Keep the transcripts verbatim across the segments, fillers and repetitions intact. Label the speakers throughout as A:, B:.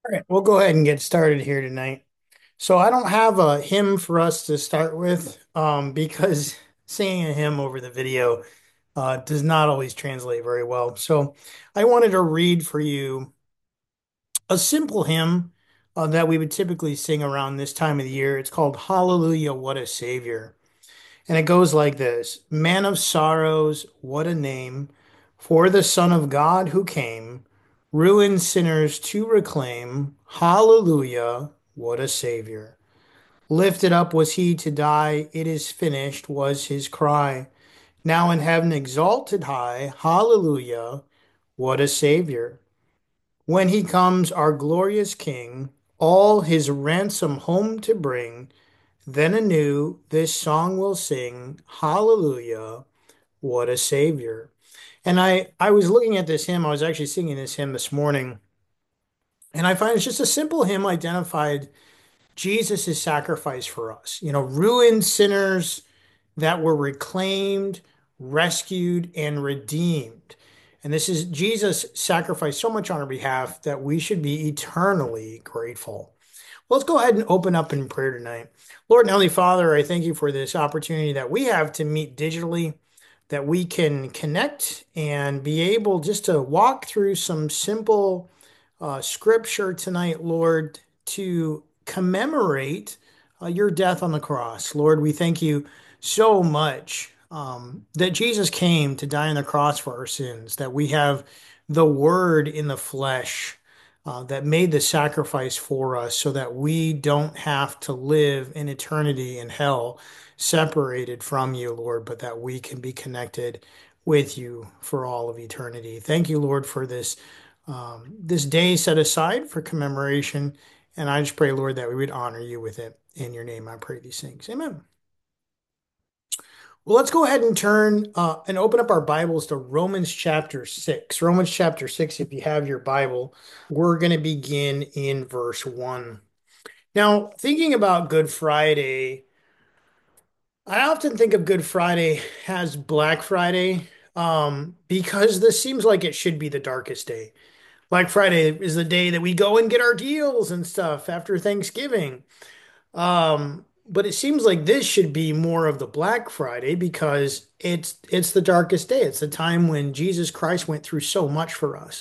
A: All right, we'll go ahead and get started here tonight. So I don't have a hymn for us to start with, um, because singing a hymn over the video uh, does not always translate very well. So I wanted to read for you a simple hymn uh, that we would typically sing around this time of the year. It's called Hallelujah, What a Savior. And it goes like this: Man of sorrows, what a name for the Son of God who came, ruined sinners to reclaim. Hallelujah, what a Savior. Lifted up was he to die, it is finished was his cry. Now in heaven exalted high, hallelujah, what a Savior. When he comes, our glorious King, all his ransom home to bring, then anew this song will sing, Hallelujah, what a Savior. And I, I was looking at this hymn, I was actually singing this hymn this morning, and I find it's just a simple hymn identified Jesus' sacrifice for us. You know, ruined sinners that were reclaimed, rescued, and redeemed. And this is Jesus sacrificed so much on our behalf that we should be eternally grateful. Well, let's go ahead and open up in prayer tonight. Lord and Heavenly Father, I thank you for this opportunity that we have to meet digitally, that we can connect and be able just to walk through some simple uh, scripture tonight, Lord, to commemorate uh, your death on the cross. Lord, we thank you so much um, that Jesus came to die on the cross for our sins, that we have the Word in the flesh uh, that made the sacrifice for us so that we don't have to live in eternity in hell separated from you, Lord, but that we can be connected with you for all of eternity. Thank you, Lord, for this um, this day set aside for commemoration. And I just pray, Lord, that we would honor you with it. In your name, I pray these things. Amen. Well, let's go ahead and turn uh, and open up our Bibles to Romans chapter six. Romans chapter six, if you have your Bible, we're going to begin in verse one. Now, thinking about Good Friday, I often think of Good Friday as Black Friday, um, because this seems like it should be the darkest day. Black Friday is the day that we go and get our deals and stuff after Thanksgiving. Um, but it seems like this should be more of the Black Friday because it's it's the darkest day. It's the time when Jesus Christ went through so much for us.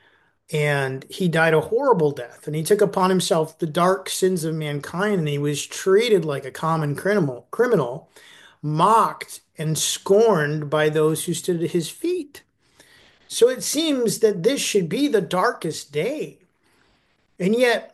A: And he died a horrible death, and he took upon himself the dark sins of mankind, and he was treated like a common criminal, criminal, mocked and scorned by those who stood at his feet. So it seems that this should be the darkest day. And yet,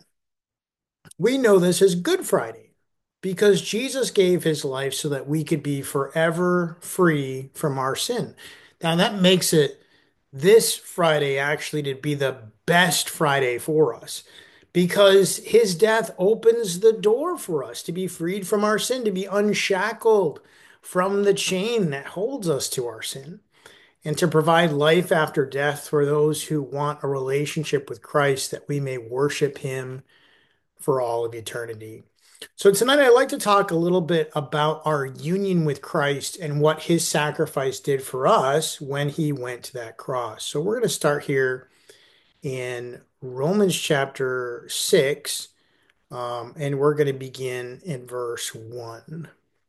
A: we know this as Good Friday because Jesus gave his life so that we could be forever free from our sin. Now, that makes it this Friday actually to be the best Friday for us because his death opens the door for us to be freed from our sin, to be unshackled from the chain that holds us to our sin, and to provide life after death for those who want a relationship with Christ that we may worship him for all of eternity. So tonight I'd like to talk a little bit about our union with Christ and what his sacrifice did for us when he went to that cross. So we're going to start here in Romans chapter six, um, and we're going to begin in verse one.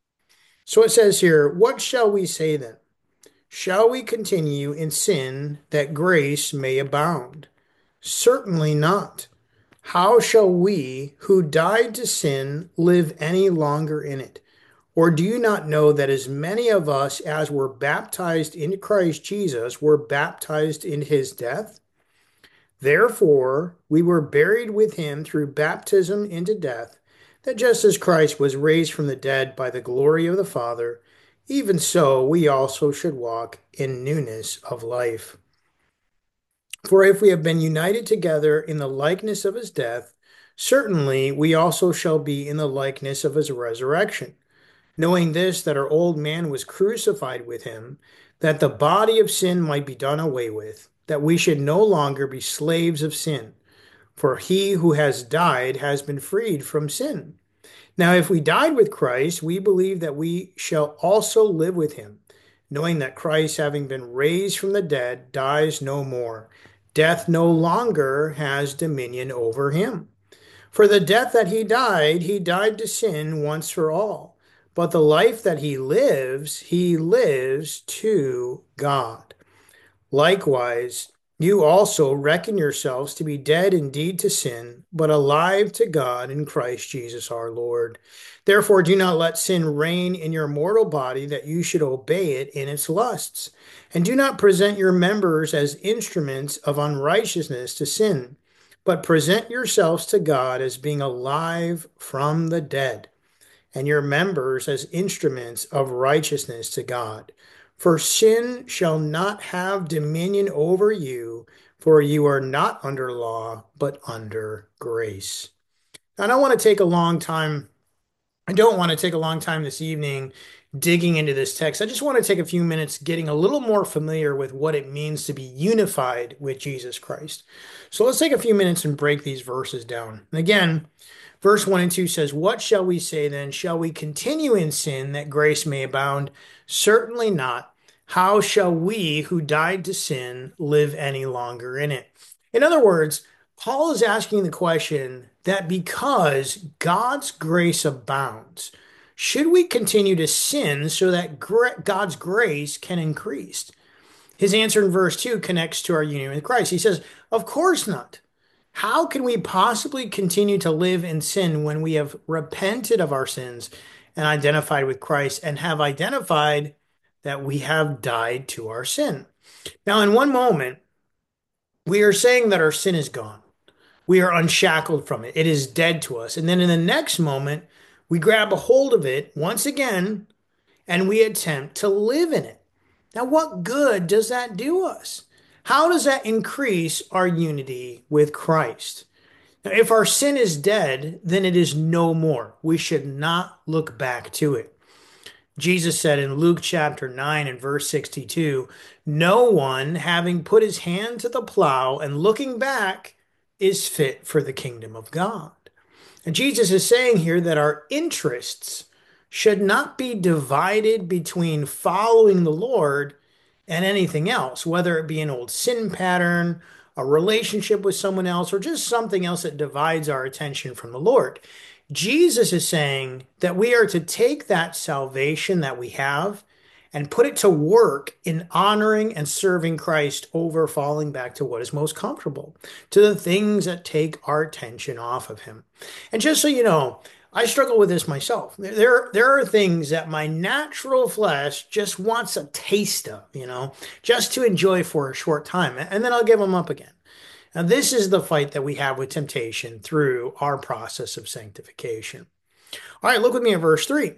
A: So it says here, what shall we say then? Shall we continue in sin that grace may abound? Certainly not. How shall we who died to sin live any longer in it? Or do you not know that as many of us as were baptized into Christ Jesus were baptized in his death? Therefore, we were buried with him through baptism into death, that just as Christ was raised from the dead by the glory of the Father, even so we also should walk in newness of life. For if we have been united together in the likeness of his death, certainly we also shall be in the likeness of his resurrection. Knowing this, that our old man was crucified with him, that the body of sin might be done away with, that we should no longer be slaves of sin. For he who has died has been freed from sin. Now, if we died with Christ, we believe that we shall also live with him, knowing that Christ, having been raised from the dead, dies no more. Death no longer has dominion over him. For the death that he died, he died to sin once for all. But the life that he lives, he lives to God. Likewise, you also reckon yourselves to be dead indeed to sin, but alive to God in Christ Jesus our Lord. Therefore, do not let sin reign in your mortal body, that you should obey it in its lusts. And do not present your members as instruments of unrighteousness to sin, but present yourselves to God as being alive from the dead, and your members as instruments of righteousness to God. For sin shall not have dominion over you, for you are not under law, but under grace. And I want to take a long time. I don't want to take a long time this evening digging into this text. I just want to take a few minutes getting a little more familiar with what it means to be unified with Jesus Christ. So let's take a few minutes and break these verses down. And again, verse one and two says, "What shall we say then? Shall we continue in sin that grace may abound? Certainly not. How shall we who died to sin live any longer in it?" In other words, Paul is asking the question that because God's grace abounds, should we continue to sin so that gra- God's grace can increase? His answer in verse two connects to our union with Christ. He says, "Of course not. How can we possibly continue to live in sin when we have repented of our sins and identified with Christ and have identified that we have died to our sin?" Now, in one moment, we are saying that our sin is gone. We are unshackled from it. It is dead to us. And then in the next moment, we grab a hold of it once again and we attempt to live in it. Now, what good does that do us? How does that increase our unity with Christ? Now, if our sin is dead, then it is no more. We should not look back to it. Jesus said in Luke chapter nine and verse sixty-two, "No one having put his hand to the plow and looking back is fit for the kingdom of God." And Jesus is saying here that our interests should not be divided between following the Lord and anything else, whether it be an old sin pattern, a relationship with someone else, or just something else that divides our attention from the Lord. Jesus is saying that we are to take that salvation that we have and put it to work in honoring and serving Christ over falling back to what is most comfortable, to the things that take our attention off of him. And just so you know, I struggle with this myself. There, there are things that my natural flesh just wants a taste of, you know, just to enjoy for a short time, and then I'll give them up again. Now, this is the fight that we have with temptation through our process of sanctification. All right, look with me at verse three.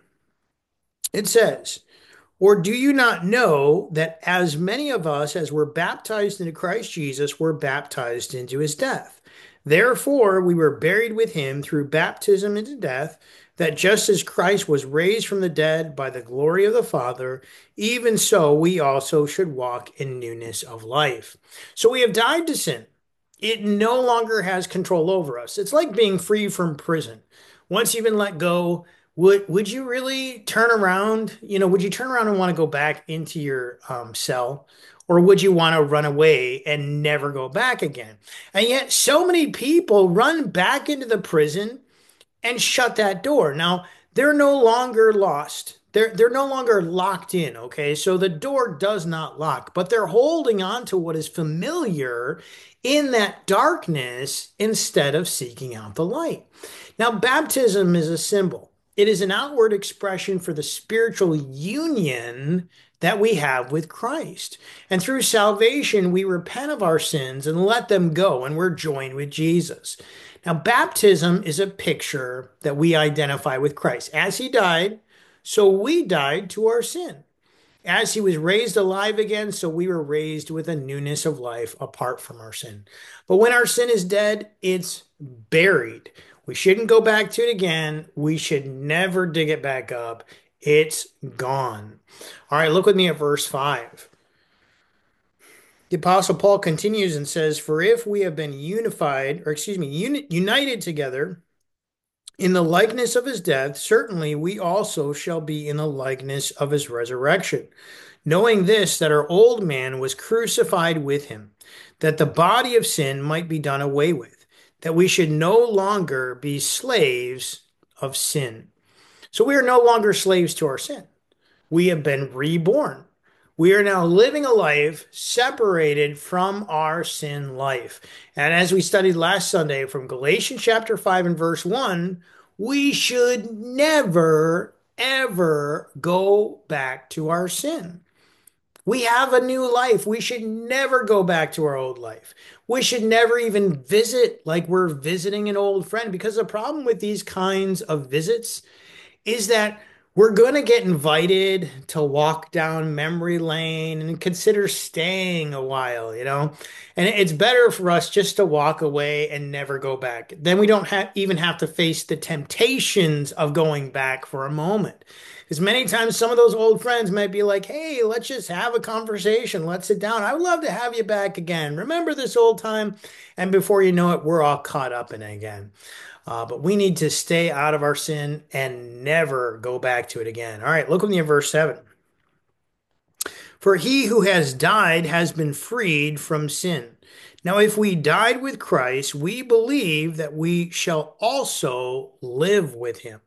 A: It says, "Or do you not know that as many of us as were baptized into Christ Jesus were baptized into his death? Therefore, we were buried with him through baptism into death, that just as Christ was raised from the dead by the glory of the Father, even so we also should walk in newness of life." So we have died to sin. It no longer has control over us. It's like being free from prison. Once you've been let go, would would you really turn around? You know, would you turn around and want to go back into your um, cell, or would you want to run away and never go back again? And yet, so many people run back into the prison and shut that door. Now, they're no longer lost. They're they're no longer locked in, okay? So the door does not lock, but they're holding on to what is familiar in that darkness instead of seeking out the light. Now, baptism is a symbol. It is an outward expression for the spiritual union that we have with Christ. And through salvation, we repent of our sins and let them go, and we're joined with Jesus. Now, baptism is a picture that we identify with Christ. As he died, so we died to our sin. As he was raised alive again, so we were raised with a newness of life apart from our sin. But when our sin is dead, it's buried. We shouldn't go back to it again. We should never dig it back up. It's gone. All right, look with me at verse five. The Apostle Paul continues and says, "For if we have been unified, or excuse me, uni- united together in the likeness of his death, certainly we also shall be in the likeness of his resurrection. Knowing this, that our old man was crucified with him, that the body of sin might be done away with, that we should no longer be slaves of sin. So we are no longer slaves to our sin. We have been reborn. We are now living a life separated from our sin life. And as we studied last Sunday from Galatians chapter five and verse one, we should never, ever go back to our sin. We have a new life. We should never go back to our old life. We should never even visit like we're visiting an old friend, because the problem with these kinds of visits is that we're going to get invited to walk down memory lane and consider staying a while, you know? And it's better for us just to walk away and never go back. Then we don't have, even have to face the temptations of going back for a moment. Because many times some of those old friends might be like, hey, let's just have a conversation. Let's sit down. I would love to have you back again. Remember this old time? And before you know it, we're all caught up in it again. Uh, but we need to stay out of our sin and never go back to it again. All right, look with me at verse seven. For he who has died has been freed from sin. Now, if we died with Christ, we believe that we shall also live with him.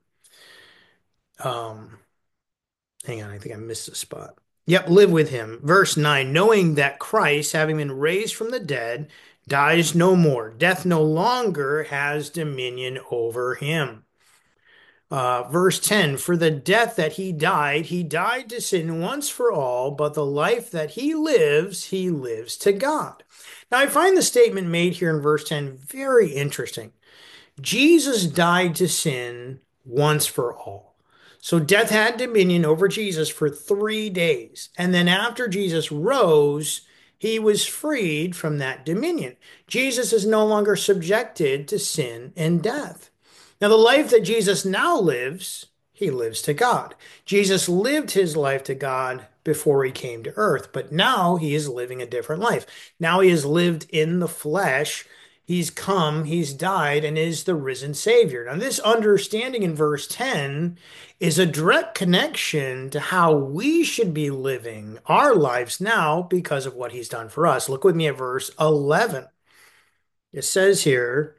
A: Um, hang on, I think I missed a spot. Yep, live with him. Verse nine, knowing that Christ, having been raised from the dead, dies no more. Death no longer has dominion over him. Uh, verse ten, for the death that he died, he died to sin once for all, but the life that he lives, he lives to God. Now, I find the statement made here in verse ten very interesting. Jesus died to sin once for all. So death had dominion over Jesus for three days. And then after Jesus rose, he was freed from that dominion. Jesus is no longer subjected to sin and death. Now, the life that Jesus now lives, he lives to God. Jesus lived his life to God before he came to earth, but now he is living a different life. Now he has lived in the flesh. He's come, he's died, and is the risen Savior. Now, this understanding in verse ten is a direct connection to how we should be living our lives now because of what he's done for us. Look with me at verse eleven. It says here,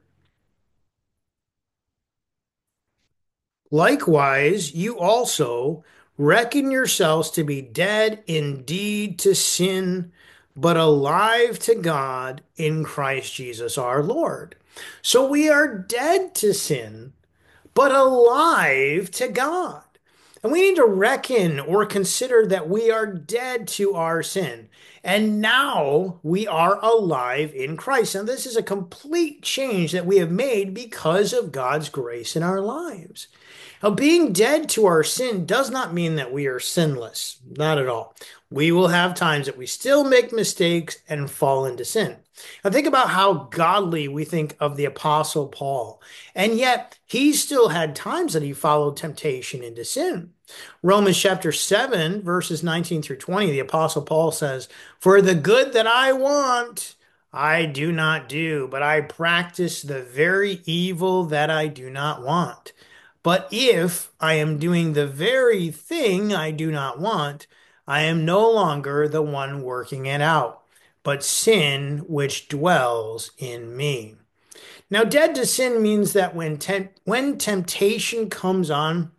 A: likewise, you also reckon yourselves to be dead indeed to sin, but alive to God in Christ Jesus our Lord. So we are dead to sin, but alive to God. And we need to reckon or consider that we are dead to our sin. And now we are alive in Christ. Now, this is a complete change that we have made because of God's grace in our lives. Now, being dead to our sin does not mean that we are sinless. Not at all. We will have times that we still make mistakes and fall into sin. Now, think about how godly we think of the Apostle Paul. And yet, he still had times that he followed temptation into sin. Romans chapter seven, verses nineteen through twenty, the Apostle Paul says, for the good that I want, I do not do, but I practice the very evil that I do not want. But if I am doing the very thing I do not want, I am no longer the one working it out, but sin which dwells in me. Now, dead to sin means that when, temp- when temptation comes on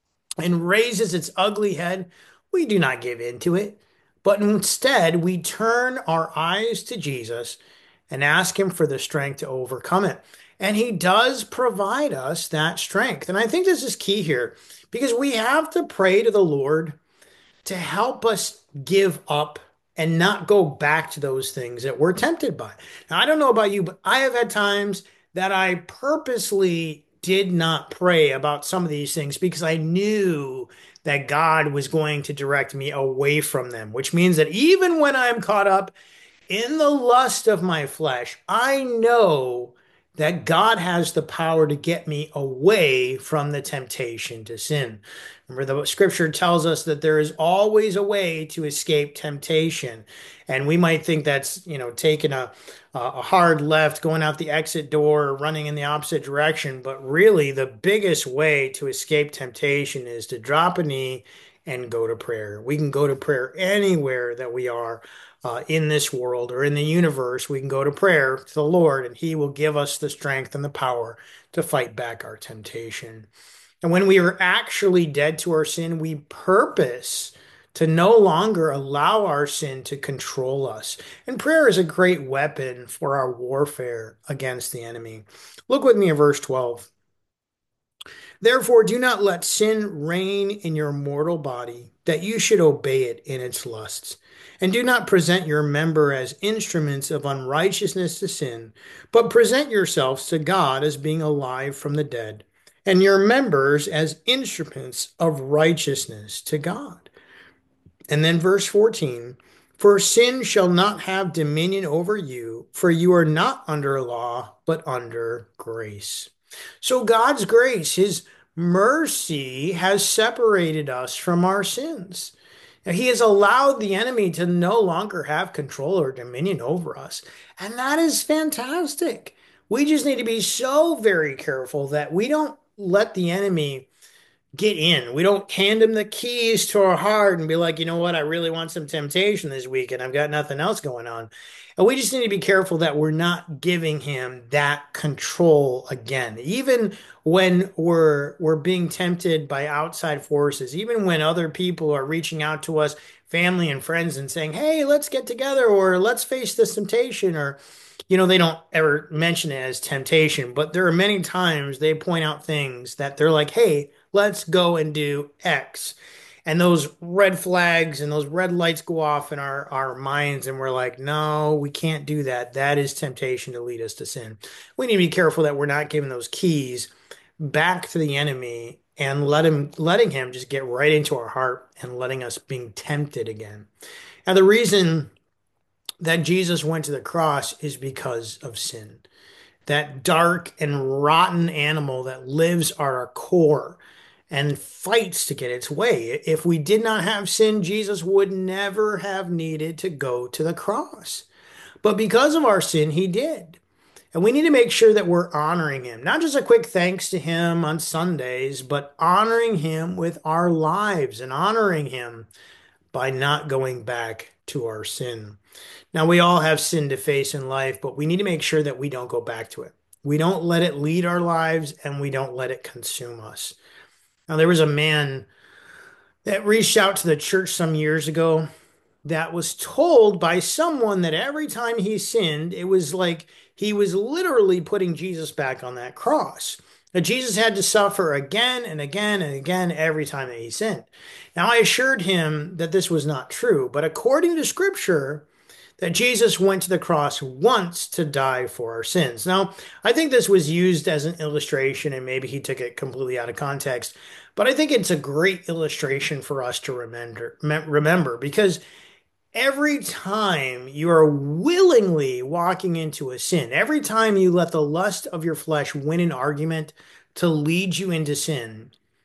A: and raises its ugly head, we do not give in to it, but instead we turn our eyes to Jesus and ask him for the strength to overcome it. And he does provide us that strength. And I think this is key here because we have to pray to the Lord to help us give up and not go back to those things that we're tempted by. Now, I don't know about you, but I have had times that I purposely did not pray about some of these things because I knew that God was going to direct me away from them, which means that even when I'm caught up in the lust of my flesh, I know that God has the power to get me away from the temptation to sin. Remember, the scripture tells us that there is always a way to escape temptation. And we might think that's, you know, taking a, a hard left, going out the exit door, or running in the opposite direction. But really, the biggest way to escape temptation is to drop a knee and go to prayer. We can go to prayer anywhere that we are. uh, in this world or in the universe, we can go to prayer to the Lord, and He will give us the strength and the power to fight back our temptation. And when we are actually dead to our sin, we purpose to no longer allow our sin to control us. And prayer is a great weapon for our warfare against the enemy. Look with me at verse twelve. Therefore, do not let sin reign in your mortal body, that you should obey it in its lusts. And do not present your member as instruments of unrighteousness to sin, but present yourselves to God as being alive from the dead, and your members as instruments of righteousness to God. And then verse fourteen, for sin shall not have dominion over you, for you are not under law, but under grace. So God's grace, His mercy has separated us from our sins. Now, He has allowed the enemy to no longer have control or dominion over us. And that is fantastic. We just need to be so very careful that we don't let the enemy get in. We don't hand him the keys to our heart and be like, you know what, I really want some temptation this week and I've got nothing else going on. And we just need to be careful that we're not giving him that control again. Even when we're we're being tempted by outside forces, even when other people are reaching out to us, family and friends, and saying, "Hey, let's get together," or "Let's face this temptation," or you know, they don't ever mention it as temptation, but there are many times they point out things that they're like, "Hey, let's go and do X." And those red flags and those red lights go off in our, our minds, and we're like, no, we can't do that. That is temptation to lead us to sin. We need to be careful that we're not giving those keys back to the enemy and let him letting him just get right into our heart and letting us being tempted again. Now, the reason that Jesus went to the cross is because of sin. That dark and rotten animal that lives at our core and fights to get its way. If we did not have sin, Jesus would never have needed to go to the cross. But because of our sin, he did. And we need to make sure that we're honoring him. Not just a quick thanks to him on Sundays, but honoring him with our lives and honoring him by not going back to our sin. Now, we all have sin to face in life, but we need to make sure that we don't go back to it. We don't let it lead our lives and we don't let it consume us. Now, there was a man that reached out to the church some years ago that was told by someone that every time he sinned, it was like he was literally putting Jesus back on that cross. That Jesus had to suffer again and again and again every time that he sinned. Now, I assured him that this was not true, but according to scripture, that Jesus went to the cross once to die for our sins. Now, I think this was used as an illustration, and maybe he took it completely out of context, but I think it's a great illustration for us to remember, remember because every time you are willingly walking into a sin, every time you let the lust of your flesh win an argument to lead you into sin,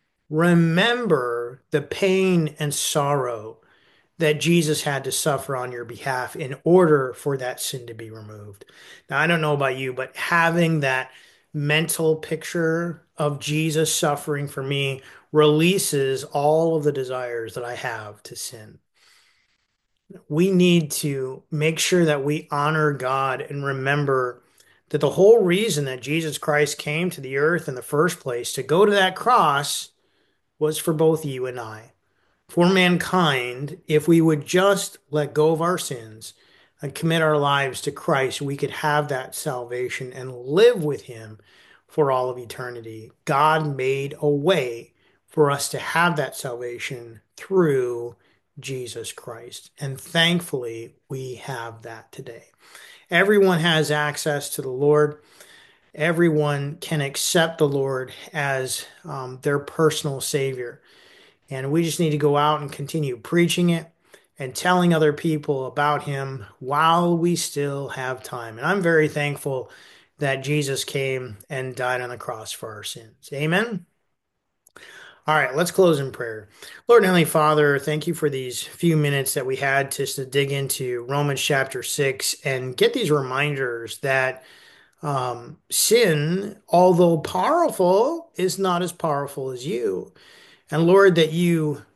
A: remember the pain and sorrow that Jesus had to suffer on your behalf in order for that sin to be removed. Now, I don't know about you, but having that mental picture of Jesus suffering for me releases all of the desires that I have to sin. We need to make sure that we honor God and remember that the whole reason that Jesus Christ came to the earth in the first place to go to that cross was for both you and I, for mankind. If we would just let go of our sins and commit our lives to Christ, we could have that salvation and live with him for all of eternity. God made a way for us to have that salvation through Jesus Christ. And thankfully, we have that today. Everyone has access to the Lord. Everyone can accept the Lord as um, their personal Savior. And we just need to go out and continue preaching it and telling other people about him while we still have time. And I'm very thankful that Jesus came and died on the cross for our sins. Amen. All right, let's close in prayer. Lord and Heavenly Father, thank you for these few minutes that we had just to dig into Romans chapter six and get these reminders that um, sin, although powerful, is not as powerful as you. And Lord, that you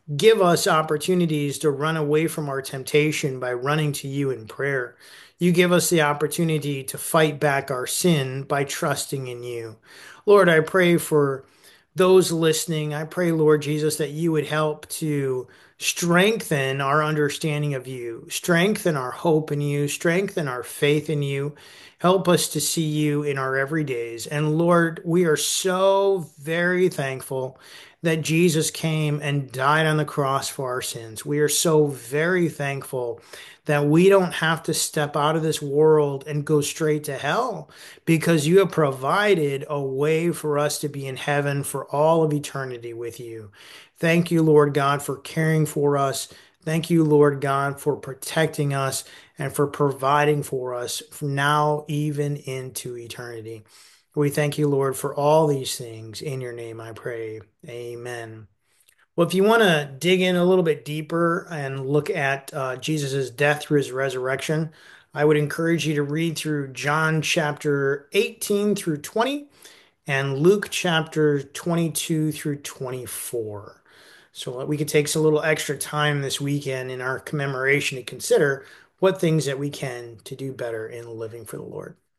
A: give us opportunities to run away from our temptation by running to you in prayer. You give us the opportunity to fight back our sin by trusting in you. Lord, I pray for those listening. I pray, Lord Jesus, that you would help to strengthen our understanding of you, strengthen our hope in you, strengthen our faith in you. Help us to see you in our everydays. And Lord, we are so very thankful that Jesus came and died on the cross for our sins. We are so very thankful that we don't have to step out of this world and go straight to hell because you have provided a way for us to be in heaven for all of eternity with you. Thank you, Lord God, for caring for us. Thank you, Lord God, for protecting us and for providing for us from now even into eternity. We thank you, Lord, for all these things. In your name I pray. Amen. Well, if you want to dig in a little bit deeper and look at uh, Jesus' death through his resurrection, I would encourage you to read through John chapter eighteen through twenty and Luke chapter twenty-two through twenty-four. So we could take some little extra time this weekend in our commemoration to consider what things that we can to do better in living for the Lord.